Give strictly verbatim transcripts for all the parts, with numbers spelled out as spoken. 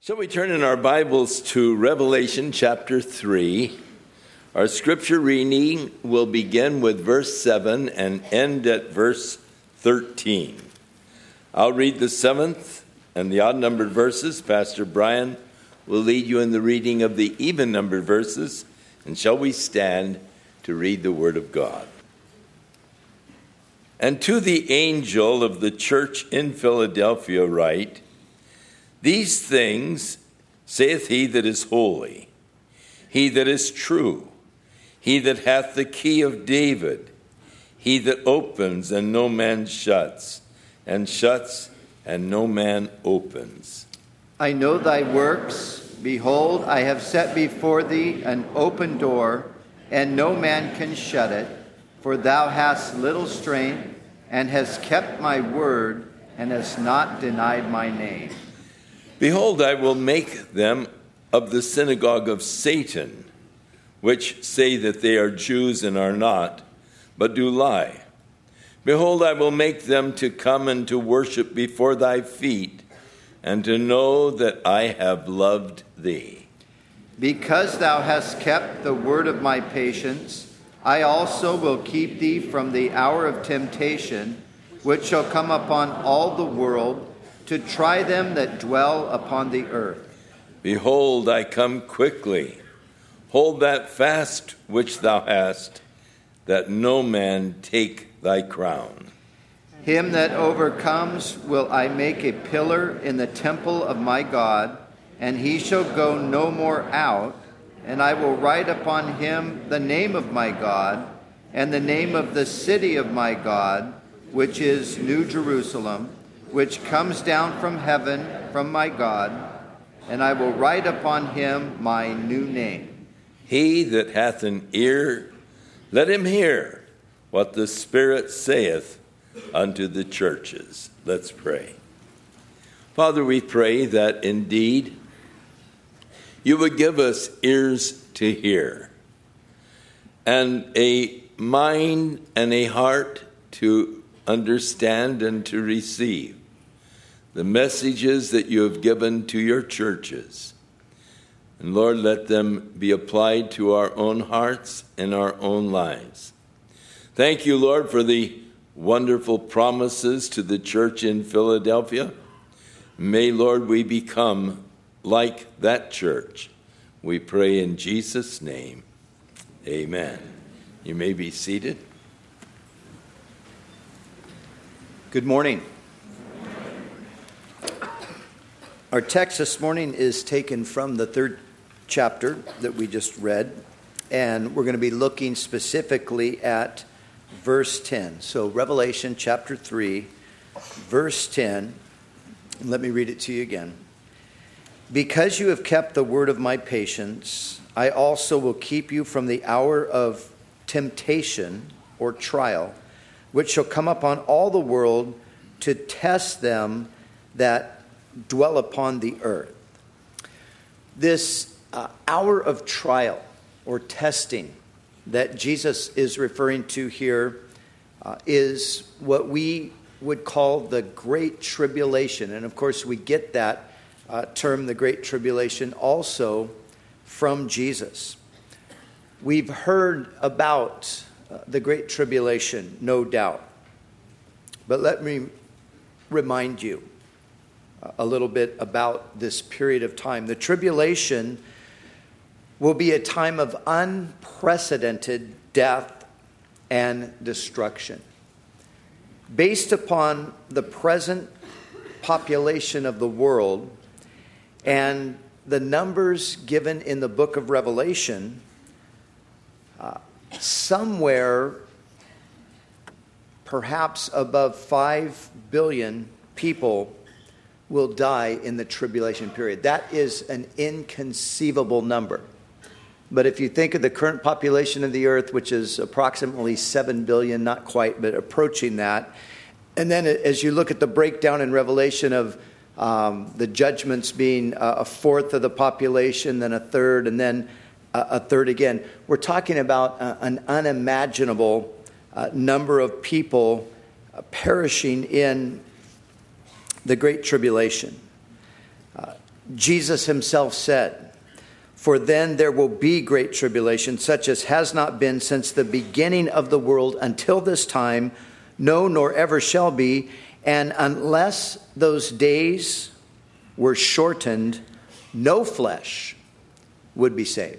Shall we turn in our Bibles to Revelation chapter three? Our scripture reading will begin with verse seven and end at verse thirteen. I'll read the seventh and the odd-numbered verses. Pastor Brian will lead you in the reading of the even-numbered verses. And shall we stand to read the word of God? And to the angel of the church in Philadelphia write, These things saith he that is holy, he that is true, he that hath the key of David, he that opens and no man shuts, and shuts and no man opens. I know thy works. Behold, I have set before thee an open door, and no man can shut it. For thou hast little strength, and hast kept my word, and hast not denied my name. Behold, I will make them of the synagogue of Satan, which say that they are Jews and are not, but do lie. Behold, I will make them to come and to worship before thy feet, and to know that I have loved thee. Because thou hast kept the word of my patience, I also will keep thee from the hour of temptation, which shall come upon all the world, to try them that dwell upon the earth. Behold, I come quickly. Hold that fast which thou hast, that no man take thy crown. Him that overcomes will I make a pillar in the temple of my God, and he shall go no more out, and I will write upon him the name of my God, and the name of the city of my God, which is New Jerusalem, which comes down from heaven from my God, and I will write upon him my new name. He that hath an ear, let him hear what the Spirit saith unto the churches. Let's pray. Father, we pray that indeed you would give us ears to hear, and a mind and a heart to understand and to receive the messages that you have given to your churches. And Lord, let them be applied to our own hearts and our own lives. Thank you, Lord, for the wonderful promises to the church in Philadelphia. May, Lord, we become like that church. We pray in Jesus' name. Amen. You may be seated. Good morning. Our text this morning is taken from the third chapter that we just read, and we're going to be looking specifically at verse ten. So Revelation chapter three, verse ten, and let me read it to you again. Because you have kept the word of my patience, I also will keep you from the hour of temptation or trial, which shall come upon all the world to test them that dwell upon the earth. This uh, hour of trial or testing that Jesus is referring to here uh, is what we would call the Great Tribulation. And of course, we get that uh, term, the Great Tribulation, also from Jesus. We've heard about uh, the Great Tribulation, no doubt. But let me remind you a little bit about this period of time. The tribulation will be a time of unprecedented death and destruction. Based upon the present population of the world and the numbers given in the book of Revelation, uh, somewhere perhaps above five billion people will die in the tribulation period. That is an inconceivable number. But if you think of the current population of the earth, which is approximately seven billion, not quite, but approaching that, and then as you look at the breakdown in Revelation of um, the judgments being a fourth of the population, then a third, and then a third again, we're talking about an unimaginable uh, number of people perishing in the Great Tribulation. Uh, Jesus himself said, "For then there will be great tribulation, such as has not been since the beginning of the world until this time, no, nor ever shall be. And unless those days were shortened, no flesh would be saved."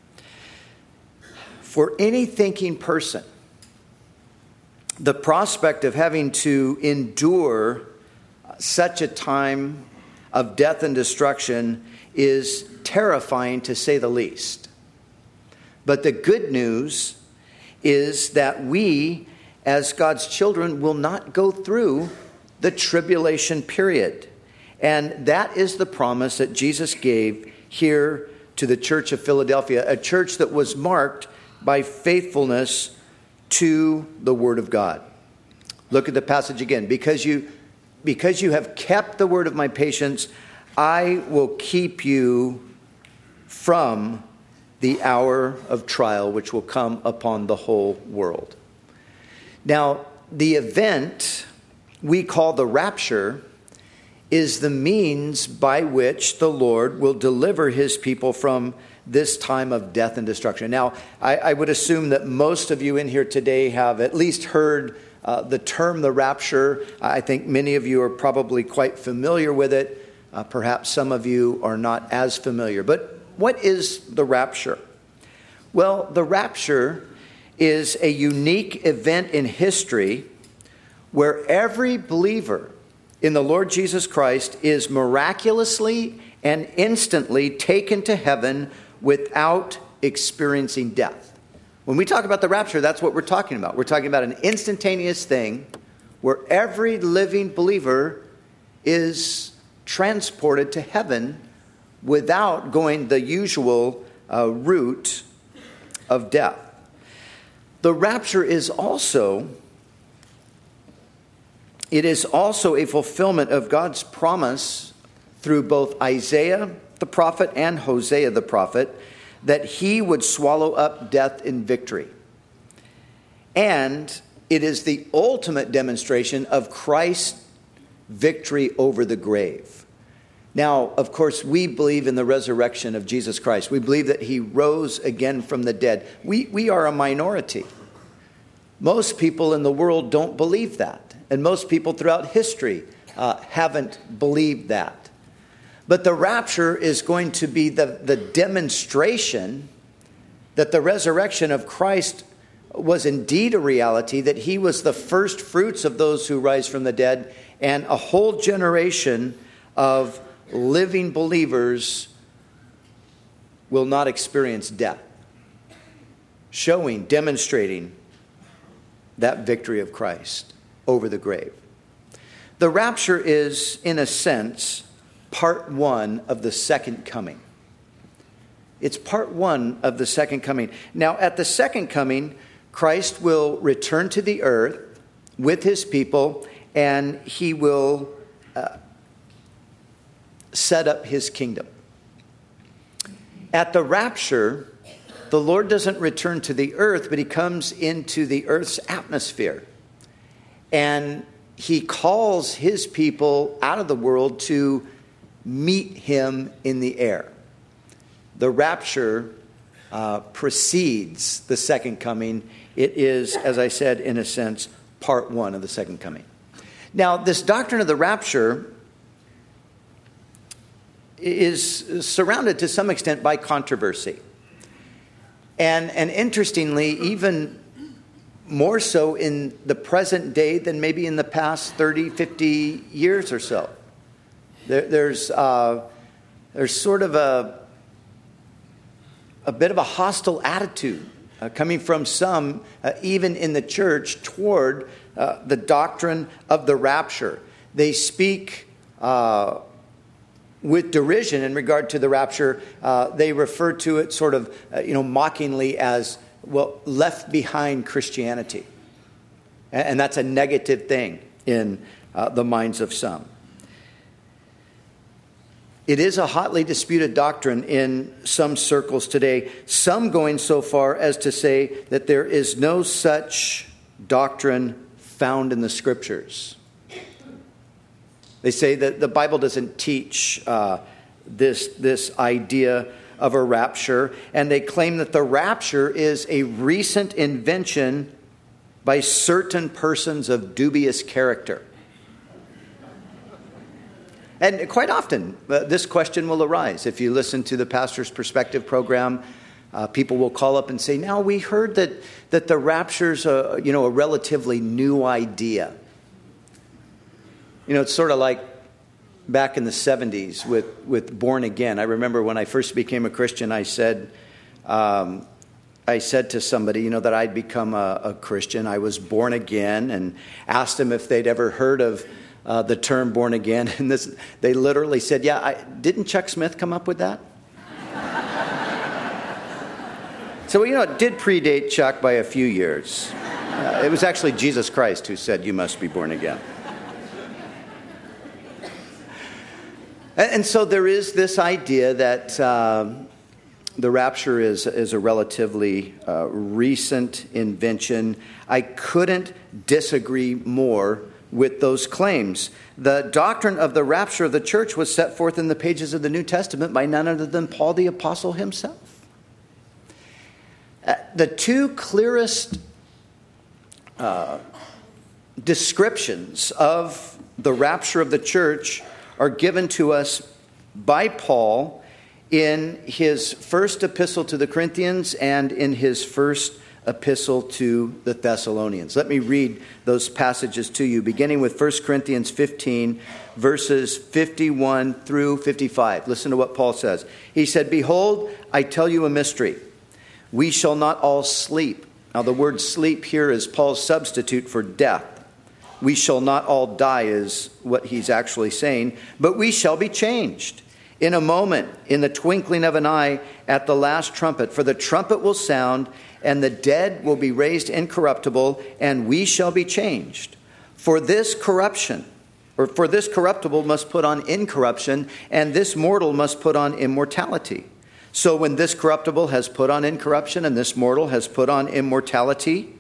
For any thinking person, the prospect of having to endure such a time of death and destruction is terrifying, to say the least. But the good news is that we, as God's children, will not go through the tribulation period. And that is the promise that Jesus gave here to the church of Philadelphia, a church that was marked by faithfulness to the Word of God. Look at the passage again. Because you, because you have kept the word of my patience, I will keep you from the hour of trial which will come upon the whole world. Now, the event we call the rapture is the means by which the Lord will deliver his people from this time of death and destruction. Now, I, I would assume that most of you in here today have at least heard uh, the term the rapture. I think many of you are probably quite familiar with it. Uh, perhaps some of you are not as familiar. But what is the rapture? Well, the rapture is a unique event in history where every believer in the Lord Jesus Christ is miraculously and instantly taken to heaven without experiencing death. When we talk about the rapture, that's what we're talking about. We're talking about an instantaneous thing where every living believer is transported to heaven without going the usual uh, route of death. The rapture is also, it is also a fulfillment of God's promise through both Isaiah the prophet and Hosea the prophet that he would swallow up death in victory. And it is the ultimate demonstration of Christ's victory over the grave. Now, of course, we believe in the resurrection of Jesus Christ. We believe that he rose again from the dead. We, we are a minority. Most people in the world don't believe that. And most people throughout history uh, haven't believed that. But the rapture is going to be the, the demonstration that the resurrection of Christ was indeed a reality, that he was the first fruits of those who rise from the dead, and a whole generation of living believers will not experience death, showing, demonstrating that victory of Christ over the grave. The rapture is, in a sense, part one of the second coming. It's part one of the second coming. Now, at the second coming, Christ will return to the earth with his people, and he will uh, set up his kingdom. At the rapture, the Lord doesn't return to the earth, but he comes into the earth's atmosphere. And he calls his people out of the world to meet him in the air. The rapture uh, precedes the second coming. It is, as I said, in a sense, part one of the second coming. Now, this doctrine of the rapture is surrounded to some extent by controversy. And, and interestingly, even more so in the present day than maybe in the past thirty, fifty years or so. There, there's uh, there's sort of a a bit of a hostile attitude uh, coming from some, uh, even in the church, toward uh, the doctrine of the rapture. They speak uh, with derision in regard to the rapture. Uh, they refer to it sort of, uh, you know, mockingly as, well, left behind Christianity, and, and that's a negative thing in uh, the minds of some. It is a hotly disputed doctrine in some circles today, some going so far as to say that there is no such doctrine found in the Scriptures. They say that the Bible doesn't teach uh, this, this idea of a rapture, and they claim that the rapture is a recent invention by certain persons of dubious character. And quite often, uh, this question will arise. If you listen to the Pastor's Perspective program, uh, people will call up and say, now we heard that, that the rapture's a, you know, a relatively new idea. You know, it's sort of like back in the seventies with, with Born Again. I remember when I first became a Christian, I said, um, I said to somebody, you know, that I'd become a, a Christian. I was born again, and asked them if they'd ever heard of uh, the term born again. And this, they literally said, yeah, I, didn't Chuck Smith come up with that? So, you know, it did predate Chuck by a few years. Uh, it was actually Jesus Christ who said, you must be born again. And so there is this idea that uh, the rapture is, is a relatively uh, recent invention. I couldn't disagree more with those claims. The doctrine of the rapture of the church was set forth in the pages of the New Testament by none other than Paul the Apostle himself. Uh, the two clearest uh, descriptions of the rapture of the church are given to us by Paul in his first epistle to the Corinthians and in his first epistle to the Thessalonians. Let me read those passages to you, beginning with First Corinthians fifteen, verses fifty-one through fifty-five. Listen to what Paul says. He said, behold, I tell you a mystery. We shall not all sleep. Now the word sleep here is Paul's substitute for death. We shall not all die is what he's actually saying, but we shall be changed in a moment, in the twinkling of an eye, at the last trumpet. For the trumpet will sound, and the dead will be raised incorruptible, and we shall be changed. For this corruption, or for this corruptible must put on incorruption, and this mortal must put on immortality. So when this corruptible has put on incorruption, and this mortal has put on immortality,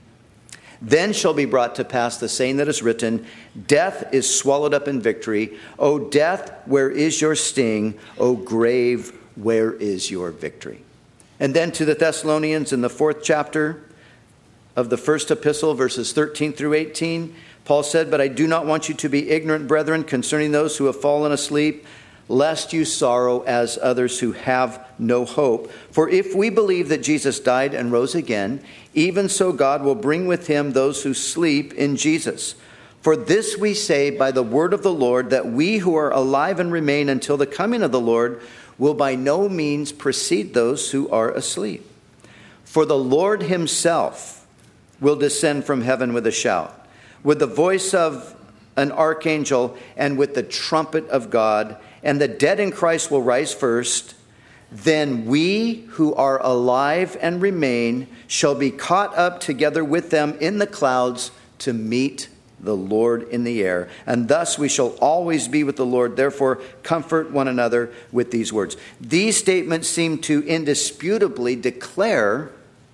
then shall be brought to pass the saying that is written, death is swallowed up in victory. O death, where is your sting? O grave, where is your victory? And then to the Thessalonians in the fourth chapter of the first epistle, verses thirteen through eighteen, Paul said, but I do not want you to be ignorant, brethren, concerning those who have fallen asleep, lest you sorrow as others who have no hope. For if we believe that Jesus died and rose again, even so God will bring with him those who sleep in Jesus. For this we say by the word of the Lord, that we who are alive and remain until the coming of the Lord will by no means precede those who are asleep. For the Lord himself will descend from heaven with a shout, with the voice of an archangel, and with the trumpet of God, and the dead in Christ will rise first. Then we who are alive and remain shall be caught up together with them in the clouds to meet the Lord in the air. And thus we shall always be with the Lord. Therefore, comfort one another with these words. These statements seem to indisputably declare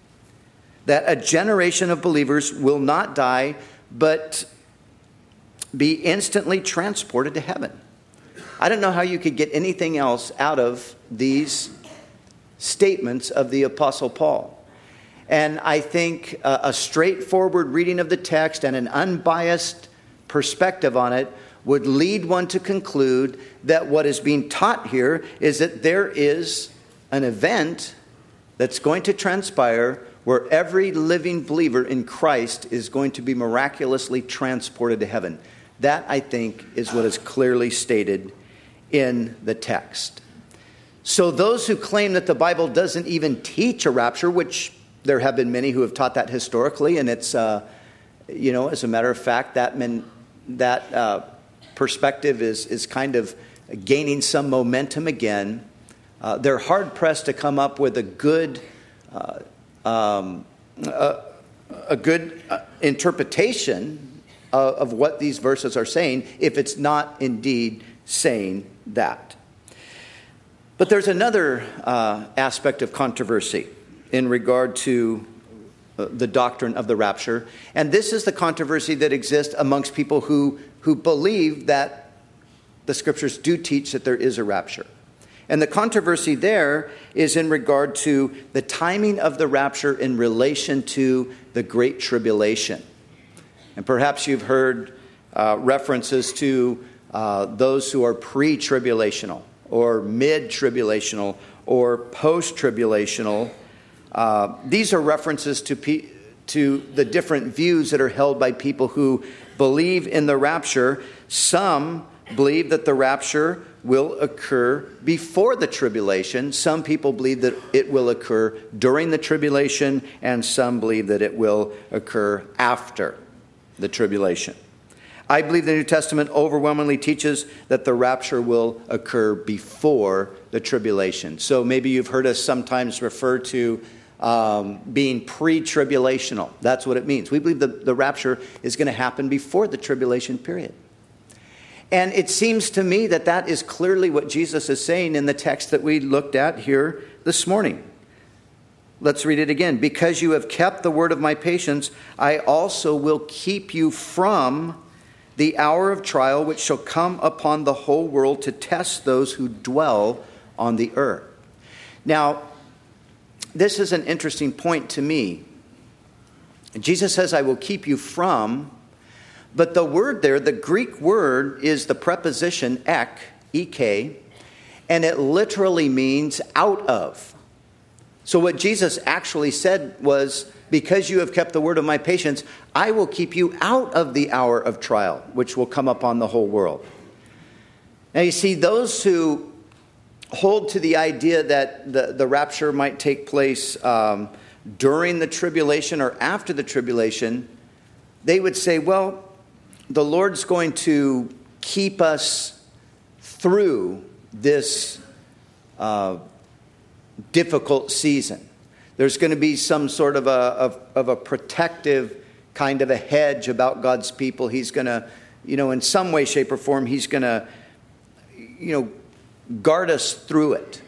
that a generation of believers will not die, but be instantly transported to heaven. I don't know how you could get anything else out of these statements of the Apostle Paul. And I think a, a straightforward reading of the text and an unbiased perspective on it would lead one to conclude that what is being taught here is that there is an event that's going to transpire where every living believer in Christ is going to be miraculously transported to heaven. That, I think, is what is clearly stated in the text. So those who claim that the Bible doesn't even teach a rapture, which there have been many who have taught that historically, and it's, uh, you know, as a matter of fact, that men, that uh, perspective is is kind of gaining some momentum again. Uh, they're hard pressed to come up with a good, uh, um, a, a good uh, interpretation of, of what these verses are saying, if it's not indeed saying that. But there's another uh, aspect of controversy in regard to uh, the doctrine of the rapture. And this is the controversy that exists amongst people who, who believe that the scriptures do teach that there is a rapture. And the controversy there is in regard to the timing of the rapture in relation to the Great Tribulation. And perhaps you've heard uh, references to uh, those who are pre-tribulational or mid-tribulational or post-tribulational. Uh, these are references to, pe- to the different views that are held by people who believe in the rapture. Some believe that the rapture will occur before the tribulation. Some people believe that it will occur during the tribulation, and some believe that it will occur after the tribulation. I believe the New Testament overwhelmingly teaches that the rapture will occur before the tribulation. So maybe you've heard us sometimes refer to um, being pre-tribulational. That's what it means. We believe the, the rapture is going to happen before the tribulation period. And it seems to me that that is clearly what Jesus is saying in the text that we looked at here this morning. Let's read it again. Because you have kept the word of my patience, I also will keep you from the hour of trial which shall come upon the whole world to test those who dwell on the earth. Now, this is an interesting point to me. Jesus says, I will keep you from. But the word there, the Greek word, is the preposition ek, ek, and it literally means out of. So what Jesus actually said was, because you have kept the word of my patience, I will keep you out of the hour of trial, which will come upon the whole world. Now you see, those who hold to the idea that the, the rapture might take place um, during the tribulation or after the tribulation, they would say, well, the Lord's going to keep us through this uh, difficult season. There's going to be some sort of a, of, of a protective kind of a hedge about God's people. He's going to, you know, in some way, shape, or form, he's going to, you know, guard us through it.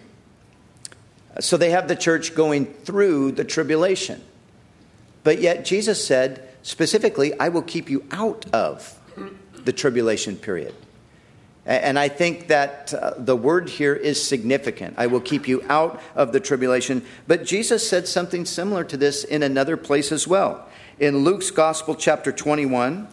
So they have the church going through the tribulation. But yet Jesus said, specifically, I will keep you out of the tribulation period. And I think that uh, the word here is significant. I will keep you out of the tribulation. But Jesus said something similar to this in another place as well. In Luke's Gospel, chapter twenty-one,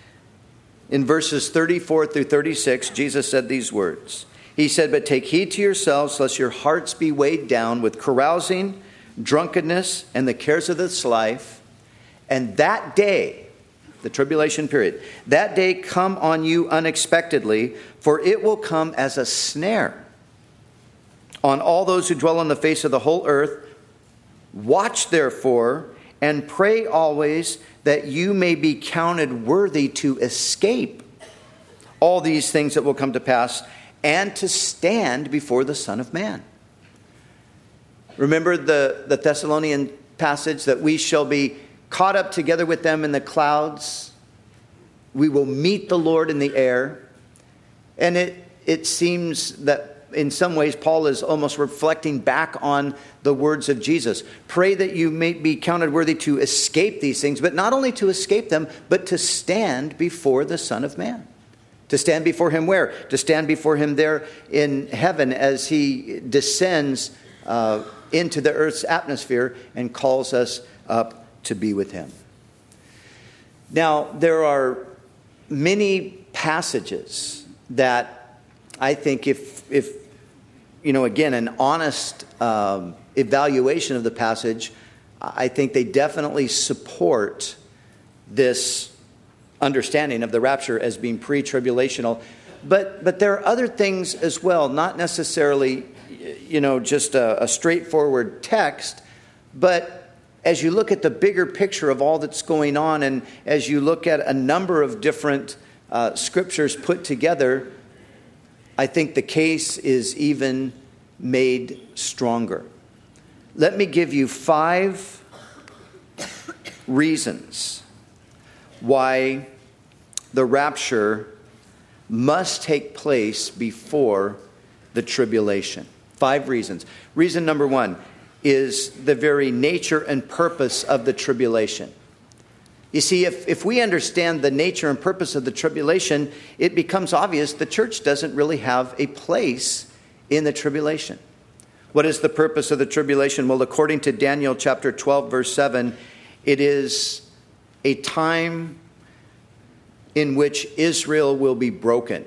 in verses thirty-four through thirty-six, Jesus said these words. He said, but take heed to yourselves, lest your hearts be weighed down with carousing, drunkenness, and the cares of this life. And that day, the tribulation period, that day come on you unexpectedly, for it will come as a snare on all those who dwell on the face of the whole earth. Watch therefore, and pray always that you may be counted worthy to escape all these things that will come to pass, and to stand before the Son of Man. Remember the, the Thessalonian passage that we shall be caught up together with them in the clouds. We will meet the Lord in the air. And it, it seems that in some ways Paul is almost reflecting back on the words of Jesus. Pray that you may be counted worthy to escape these things, but not only to escape them, but to stand before the Son of Man. To stand before him where? To stand before him there in heaven as he descends uh, into the earth's atmosphere and calls us up to be with him. Now, there are many passages that I think if, if you know, again, an honest um, evaluation of the passage, I think they definitely support this understanding of the rapture as being pre-tribulational. But but there are other things as well, not necessarily, you know, just a, a straightforward text, but as you look at the bigger picture of all that's going on, and as you look at a number of different uh, scriptures put together, I think the case is even made stronger. Let me give you five reasons why the rapture must take place before the tribulation. Five reasons. Reason number one is the very nature and purpose of the tribulation. You see, if, if we understand the nature and purpose of the tribulation, it becomes obvious the church doesn't really have a place in the tribulation. What is the purpose of the tribulation? Well, according to Daniel chapter twelve, verse seven, it is a time in which Israel will be broken.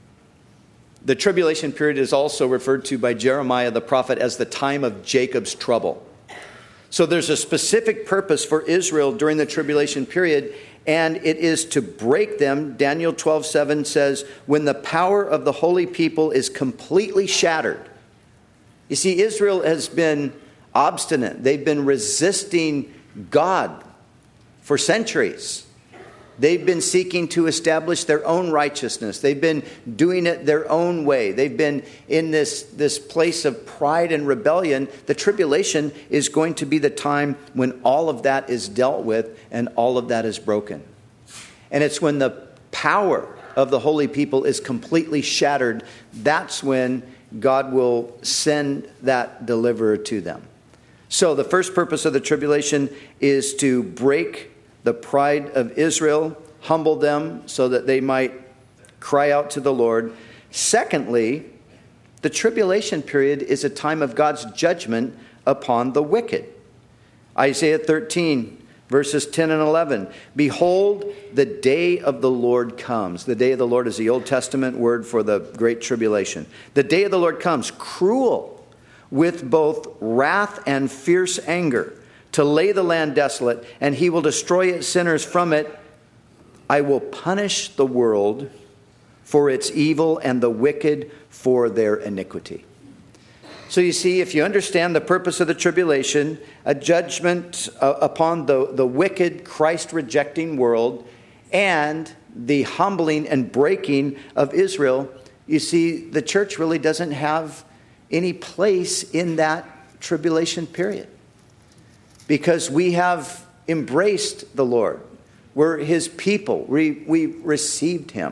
The tribulation period is also referred to by Jeremiah the prophet as the time of Jacob's trouble. So there's a specific purpose for Israel during the tribulation period, and it is to break them. Daniel twelve seven says, when the power of the holy people is completely shattered. You see, Israel has been obstinate. They've been resisting God for centuries. They've been seeking to establish their own righteousness. They've been doing it their own way. They've been in this, this place of pride and rebellion. The tribulation is going to be the time when all of that is dealt with and all of that is broken. And it's when the power of the holy people is completely shattered, that's when God will send that deliverer to them. So the first purpose of the tribulation is to break the pride of Israel, humble them so that they might cry out to the Lord. Secondly, the tribulation period is a time of God's judgment upon the wicked. Isaiah thirteen, verses ten and eleven. Behold, the day of the Lord comes. The day of the Lord is the Old Testament word for the great tribulation. The day of the Lord comes, cruel, with both wrath and fierce anger, to lay the land desolate, and he will destroy its sinners from it. I will punish the world for its evil and the wicked for their iniquity. So you see, if you understand the purpose of the tribulation, a judgment uh, upon the, the wicked, Christ-rejecting world, and the humbling and breaking of Israel, you see, the church really doesn't have any place in that tribulation period. Because we have embraced the Lord. We're his people. We, we received him.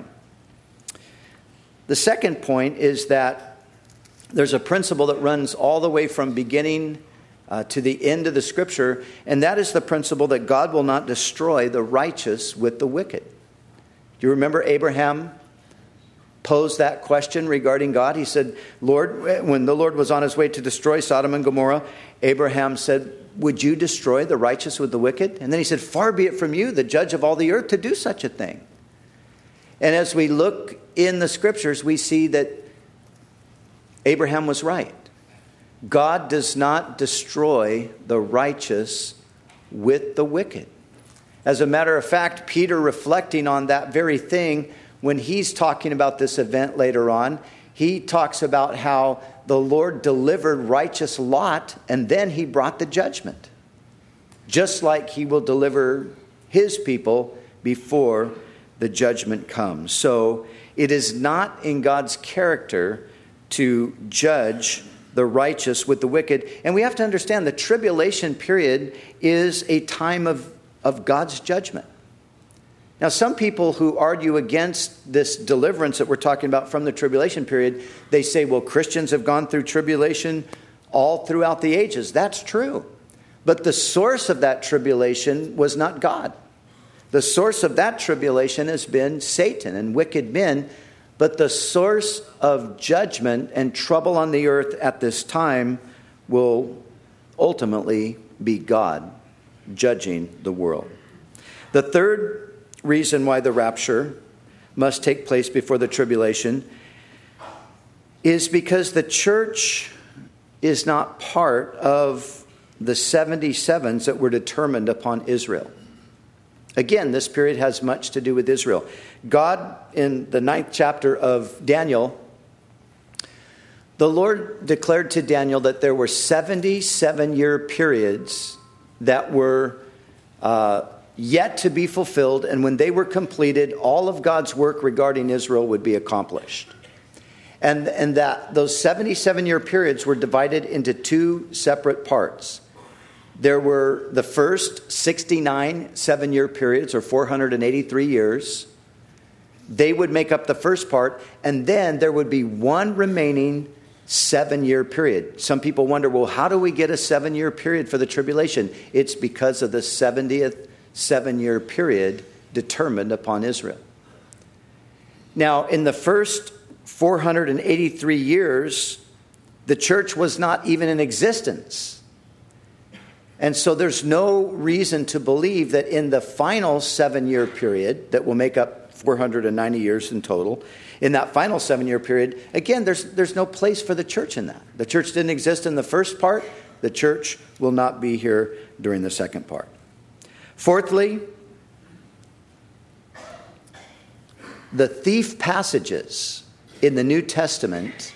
The second point is that there's a principle that runs all the way from beginning uh, to the end of the scripture, and that is the principle that God will not destroy the righteous with the wicked. Do you remember Abraham posed that question regarding God? He said, Lord, when the Lord was on his way to destroy Sodom and Gomorrah, Abraham said, would you destroy the righteous with the wicked? And then he said, far be it from you, the judge of all the earth, to do such a thing. And as we look in the scriptures, we see that Abraham was right. God does not destroy the righteous with the wicked. As a matter of fact, Peter, reflecting on that very thing, when he's talking about this event later on, he talks about how the Lord delivered righteous Lot, and then he brought the judgment. Just like he will deliver his people before the judgment comes. So it is not in God's character to judge the righteous with the wicked. And we have to understand the tribulation period is a time of, of God's judgment. Now, some people who argue against this deliverance that we're talking about from the tribulation period, they say, well, Christians have gone through tribulation all throughout the ages. That's true. But the source of that tribulation was not God. The source of that tribulation has been Satan and wicked men. But the source of judgment and trouble on the earth at this time will ultimately be God judging the world. The third reason why the rapture must take place before the tribulation is because the church is not part of the seventy-sevens that were determined upon Israel. Again, this period has much to do with Israel. God, in the ninth chapter of Daniel, the Lord declared to Daniel that there were seventy-seven-year periods that were uh, yet to be fulfilled, and when they were completed, all of God's work regarding Israel would be accomplished. And, and that those seventy-seven-year periods were divided into two separate parts. There were the first sixty-nine seven-year periods, or four hundred eighty-three years. They would make up the first part, and then there would be one remaining seven-year period. Some people wonder, well, how do we get a seven-year period for the tribulation? It's because of the seventieth seven-year period determined upon Israel. Now, in the first four hundred eighty-three years The church was not even in existence. And so there's no reason to believe that in the final seven-year period that will make up four hundred ninety years in total, in that final seven-year period, again, there's, there's no place for the church in that. The church didn't exist in the first part. The church will not be here during the second part. Fourthly, the thief passages in the New Testament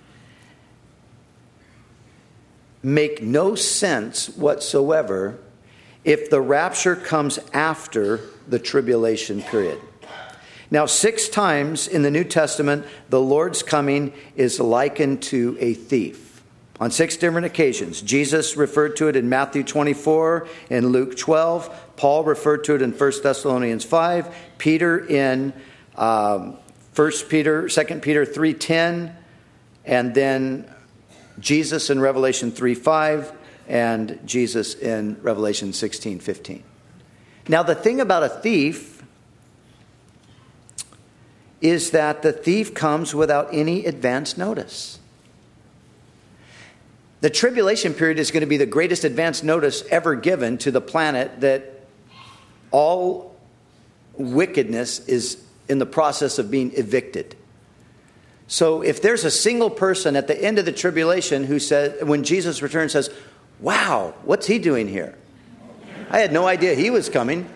make no sense whatsoever if the rapture comes after the tribulation period. Now, six times in the New Testament, the Lord's coming is likened to a thief. On six different occasions. Jesus referred to it in Matthew twenty-four, in Luke twelve. Paul referred to it in First Thessalonians five. Peter in um, First Peter, Second Peter three ten. And then Jesus in Revelation three five. And Jesus in Revelation sixteen fifteen. Now, the thing about a thief is that the thief comes without any advance notice. The tribulation period is going to be the greatest advance notice ever given to the planet that all wickedness is in the process of being evicted. So if there's a single person at the end of the tribulation who says, when Jesus returns, says, "Wow, what's he doing here? I had no idea he was coming."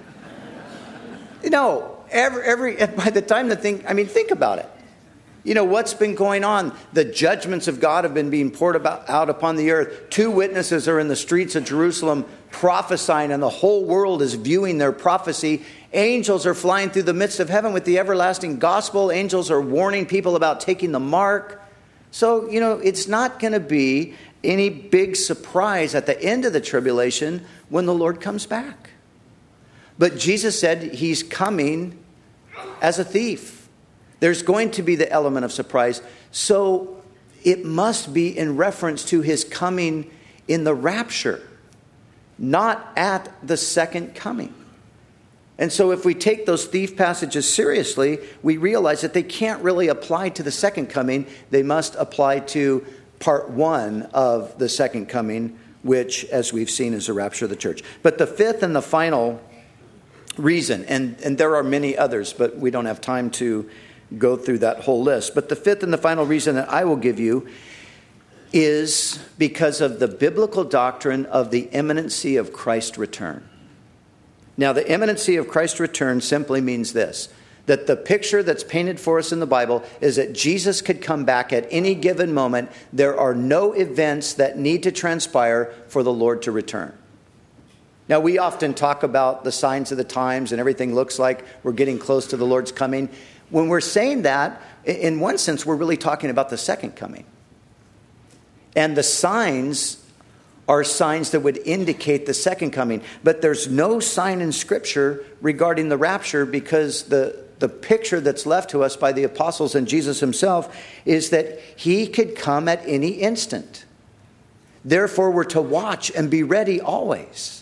You know, every, every by the time the thing, I mean, think about it. You know, what's been going on? The judgments of God have been being poured about, out upon the earth. Two witnesses are in the streets of Jerusalem prophesying, and the whole world is viewing their prophecy. Angels are flying through the midst of heaven with the everlasting gospel. Angels are warning people about taking the mark. So, you know, it's not going to be any big surprise at the end of the tribulation when the Lord comes back. But Jesus said he's coming as a thief. There's going to be the element of surprise. So it must be in reference to his coming in the rapture, not at the second coming. And so if we take those thief passages seriously, we realize that they can't really apply to the second coming. They must apply to part one of the second coming, which, as we've seen, is the rapture of the church. But the fifth and the final reason, and, and there are many others, but we don't have time to go through that whole list. But the fifth and the final reason that I will give you is because of the biblical doctrine of the imminency of Christ's return. Now, the imminency of Christ's return simply means this, that the picture that's painted for us in the Bible is that Jesus could come back at any given moment. There are no events that need to transpire for the Lord to return. Now, we often talk about the signs of the times and everything looks like we're getting close to the Lord's coming. When we're saying that, in one sense, we're really talking about the second coming. And the signs are signs that would indicate the second coming. But there's no sign in Scripture regarding the rapture, because the, the picture that's left to us by the apostles and Jesus himself is that he could come at any instant. Therefore, we're to watch and be ready always.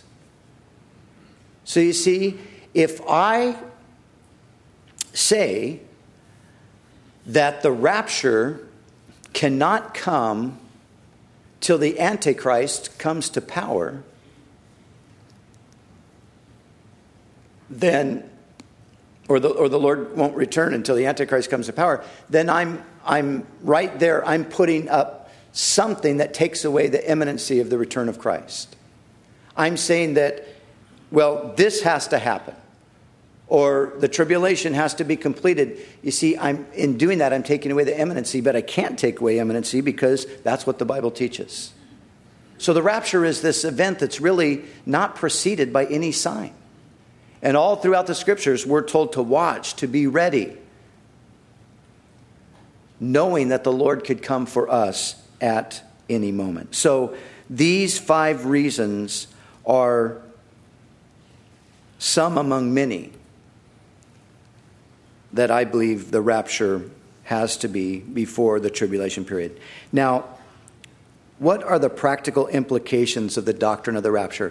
So you see, if I say that the rapture cannot come till the Antichrist comes to power, then, or the or the Lord won't return until the Antichrist comes to power, then I'm I'm right there. I'm putting up something that takes away the imminency of the return of Christ. I'm saying that, well, this has to happen, or the tribulation has to be completed. You see, I'm in doing that, I'm taking away the imminency, but I can't take away imminency because that's what the Bible teaches. So the rapture is this event that's really not preceded by any sign. And all throughout the Scriptures, we're told to watch, to be ready, knowing that the Lord could come for us at any moment. So these five reasons are some among many that I believe the rapture has to be before the tribulation period. Now, what are the practical implications of the doctrine of the rapture?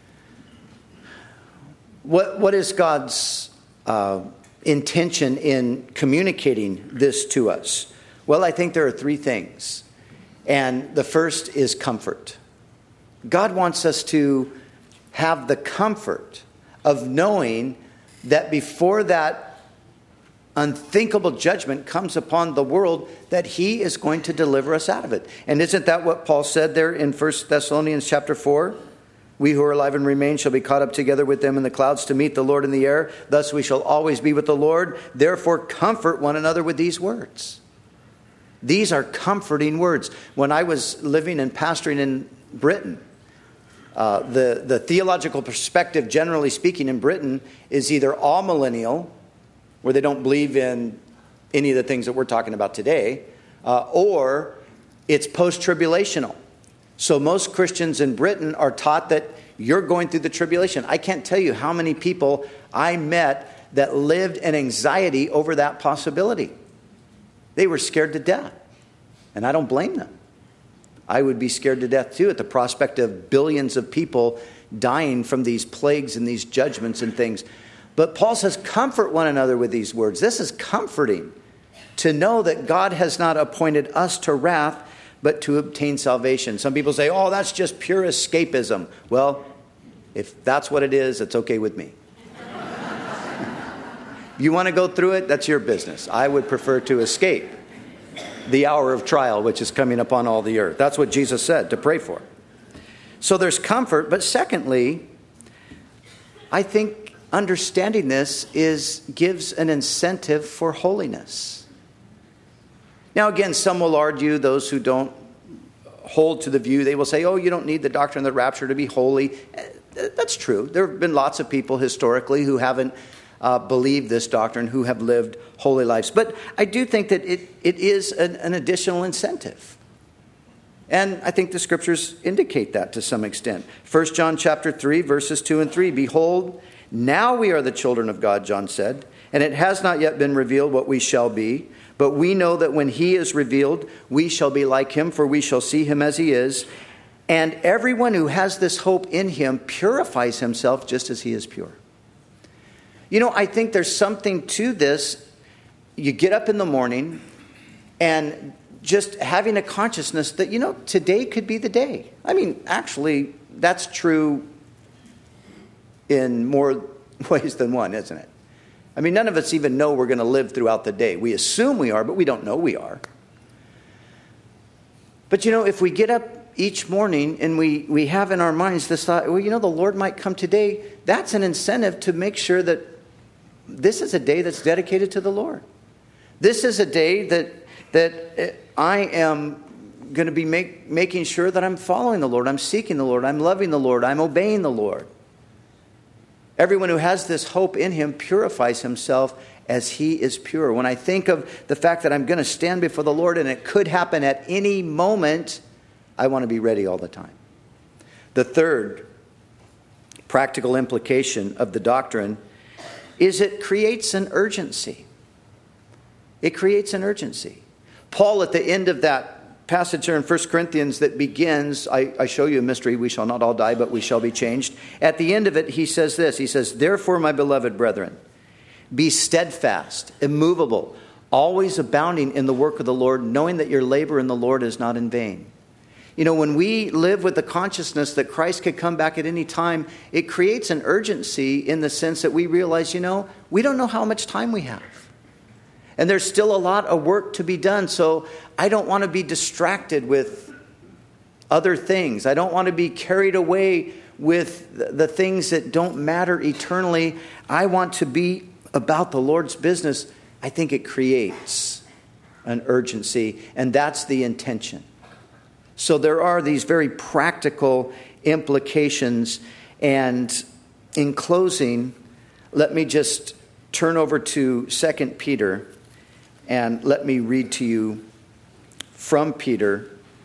What What is God's uh, intention in communicating this to us? Well, I think there are three things. And the first is comfort. God wants us to have the comfort of knowing that before that unthinkable judgment comes upon the world, that he is going to deliver us out of it. And isn't that what Paul said there in First Thessalonians chapter four? We who are alive and remain shall be caught up together with them in the clouds to meet the Lord in the air. Thus we shall always be with the Lord. Therefore comfort one another with these words. These are comforting words. When I was living and pastoring in Britain, uh, the, the theological perspective, generally speaking, in Britain is either amillennial, where they don't believe in any of the things that we're talking about today, uh, or it's post-tribulational. So most Christians in Britain are taught that you're going through the tribulation. I can't tell you how many people I met that lived in anxiety over that possibility. They were scared to death. And I don't blame them. I would be scared to death too at the prospect of billions of people dying from these plagues and these judgments and things. But Paul says, comfort one another with these words. This is comforting to know that God has not appointed us to wrath, but to obtain salvation. Some people say, oh, that's just pure escapism. Well, if that's what it is, it's okay with me. You want to go through it, that's your business. I would prefer to escape the hour of trial, which is coming upon all the earth. That's what Jesus said, to pray for. So there's comfort. But secondly, I think understanding this is gives an incentive for holiness. Now, again, some will argue, those who don't hold to the view, they will say, oh, you don't need the doctrine of the rapture to be holy. That's true. There have been lots of people historically who haven't uh, believed this doctrine, who have lived holy lives. But I do think that it, it is an, an additional incentive. And I think the scriptures indicate that to some extent. First John chapter three, verses two and three. Behold, now we are the children of God, John said, and it has not yet been revealed what we shall be. But we know that when he is revealed, we shall be like him, for we shall see him as he is. And everyone who has this hope in him purifies himself just as he is pure. You know, I think there's something to this. You get up in the morning and just having a consciousness that, you know, today could be the day. I mean, actually, that's true in more ways than one, isn't it? I mean, none of us even know we're going to live throughout the day. We assume we are, but we don't know we are. But, you know, if we get up each morning and we, we have in our minds this thought, well, you know, the Lord might come today, that's an incentive to make sure that this is a day that's dedicated to the Lord. This is a day that that I am going to be make, making sure that I'm following the Lord, I'm seeking the Lord, I'm loving the Lord, I'm obeying the Lord. Everyone who has this hope in him purifies himself as he is pure. When I think of the fact that I'm going to stand before the Lord and it could happen at any moment, I want to be ready all the time. The third practical implication of the doctrine is it creates an urgency. It creates an urgency. Paul, at the end of that passage here in First Corinthians that begins, I, I show you a mystery, we shall not all die, but we shall be changed. At the end of it, he says this, he says, therefore, my beloved brethren, be steadfast, immovable, always abounding in the work of the Lord, knowing that your labor in the Lord is not in vain. You know, when we live with the consciousness that Christ could come back at any time, it creates an urgency in the sense that we realize, you know, we don't know how much time we have. And there's still a lot of work to be done. So I don't want to be distracted with other things. I don't want to be carried away with the things that don't matter eternally. I want to be about the Lord's business. I think it creates an urgency, and that's the intention. So there are these very practical implications. And in closing, let me just turn over to Second Peter. And let me read to you from Peter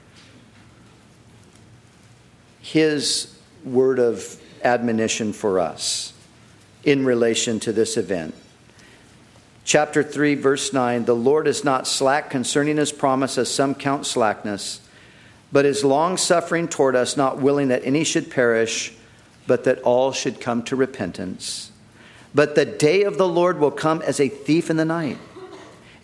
his word of admonition for us in relation to this event. Chapter three, verse nine, the Lord is not slack concerning his promise, as some count slackness, but is long-suffering toward us, not willing that any should perish, but that all should come to repentance. But the day of the Lord will come as a thief in the night,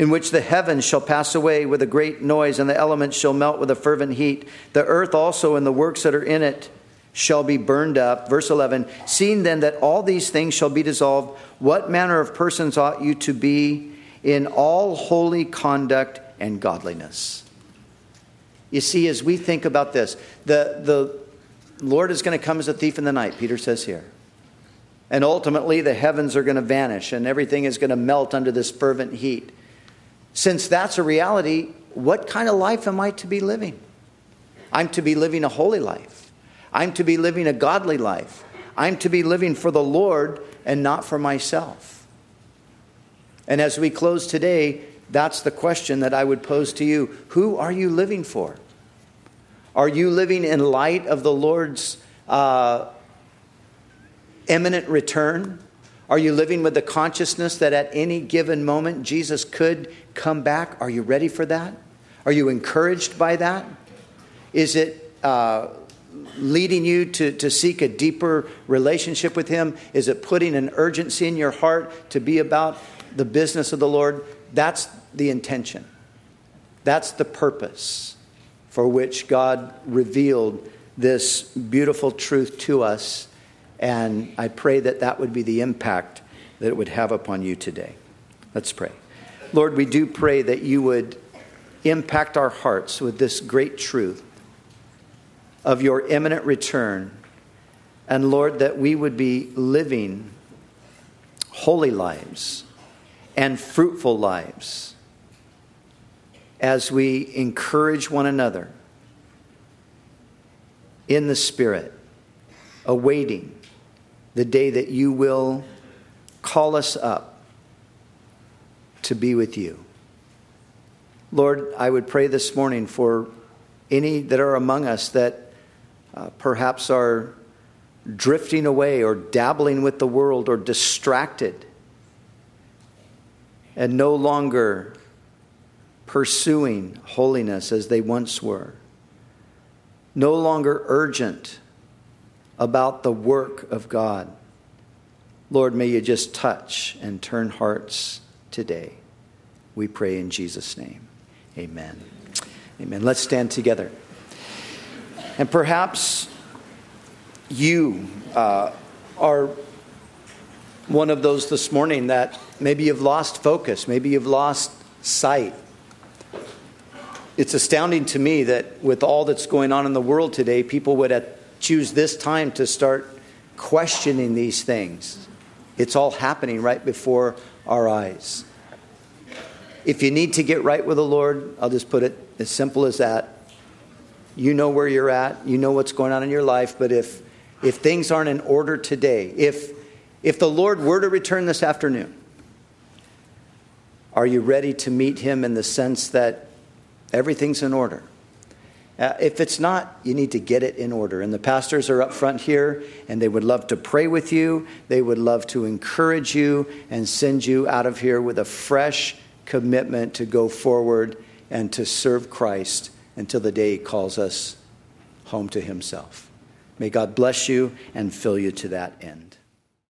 in which the heavens shall pass away with a great noise, and the elements shall melt with a fervent heat. The earth also and the works that are in it shall be burned up. Verse eleven, seeing then that all these things shall be dissolved, what manner of persons ought you to be in all holy conduct and godliness? You see, as we think about this, the, the Lord is going to come as a thief in the night, Peter says here. And ultimately the heavens are going to vanish and everything is going to melt under this fervent heat. Since that's a reality, what kind of life am I to be living? I'm to be living a holy life. I'm to be living a godly life. I'm to be living for the Lord and not for myself. And as we close today, that's the question that I would pose to you. Who are you living for? Are you living in light of the Lord's uh, imminent return? Are you living with the consciousness that at any given moment Jesus could come back? Are you ready for that? Are you encouraged by that? Is it uh, leading you to, to seek a deeper relationship with Him? Is it putting an urgency in your heart to be about the business of the Lord? That's the intention. That's the purpose for which God revealed this beautiful truth to us. And I pray that that would be the impact that it would have upon you today. Let's pray. Lord, we do pray that you would impact our hearts with this great truth of your imminent return. And Lord, that we would be living holy lives and fruitful lives as we encourage one another in the Spirit, awaiting the day that you will call us up to be with you. Lord, I would pray this morning for any that are among us that uh, perhaps are drifting away or dabbling with the world or distracted and no longer pursuing holiness as they once were. No longer urgent about the work of God. Lord, may you just touch and turn hearts today. We pray in Jesus' name. Amen. Amen. Let's stand together. And perhaps you uh, are one of those this morning that maybe you've lost focus. Maybe you've lost sight. It's astounding to me that with all that's going on in the world today, people would at choose this time to start questioning these things. It's all happening right before our eyes. If you need to get right with the Lord, I'll just put it as simple as that. You know where you're at. You know what's going on in your life. But if if things aren't in order today, if if the Lord were to return this afternoon, are you ready to meet Him in the sense that everything's in order? Uh, if it's not, you need to get it in order. And the pastors are up front here, and they would love to pray with you. They would love to encourage you and send you out of here with a fresh commitment to go forward and to serve Christ until the day He calls us home to Himself. May God bless you and fill you to that end.